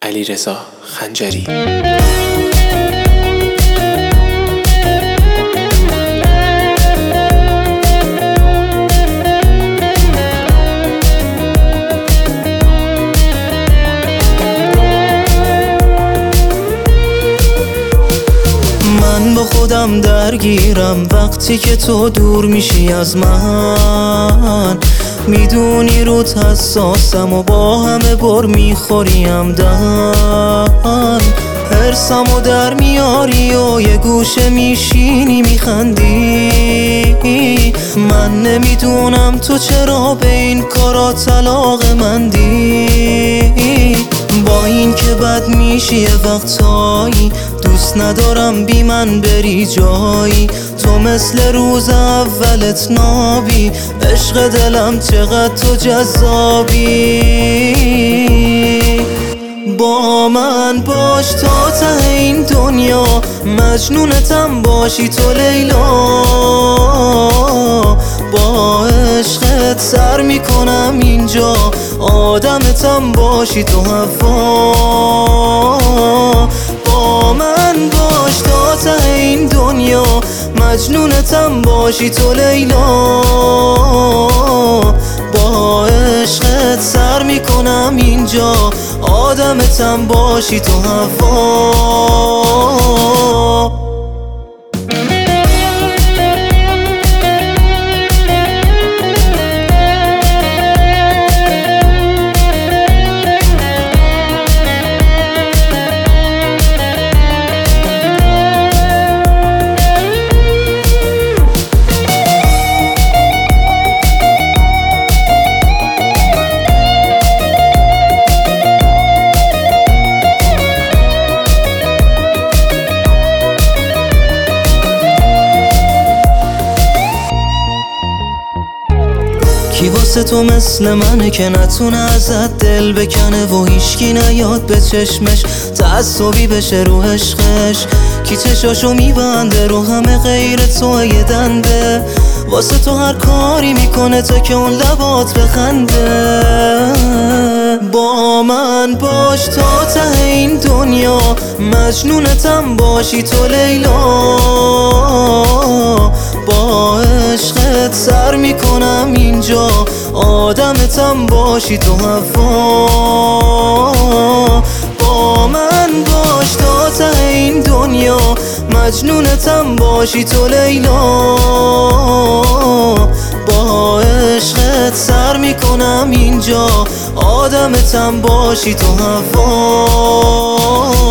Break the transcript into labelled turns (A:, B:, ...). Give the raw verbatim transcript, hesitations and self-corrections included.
A: علیرضا خنجری.
B: من با خودم درگیرم وقتی که تو دور میشی از من، میدونی رود حساسم و با همه بر میخوریم دن، حرسم و در میاری و یه گوشه میشینی میخندی. من نمیدونم تو چرا به این کارا علاقه مندی، با این که بد میشی یه وقتایی دوست ندارم بی من بری جایی. تو مثل روز اولت نابی، عشق دلم چقدر تو جذابی. با من باش تا ته این دنیا، مجنونتم باشی تو لیلا. با عشقت سر میکنم اینجا، آدمتم باشی تو هوا. با من باش تا ته این دنیا، مجنونتم باشی تو لیلا. با عشقت سر میکنم اینجا، آدمتم باشی تو هوا. کی واسه تو مثل منه که نتونه ازت دل بکنه و هیچکی نیاد به چشمش تعصبی بشه رو عشقش؟ کی چشاشو میبنده رو همه غیر تو یه دنده، واسه تو هر کاری میکنه تا که اون لبات بخنده. با من باش تا ته این دنیا، مجنونتم باشی تو لیلا. با عشقت سر میکنم اینجا، آدمتم باشی تو هوا. با من باش تا ته این دنیا، مجنونتم باشی تو لیلا. با عشقت سر میکنم اینجا، آدمتم باشی تو هوا.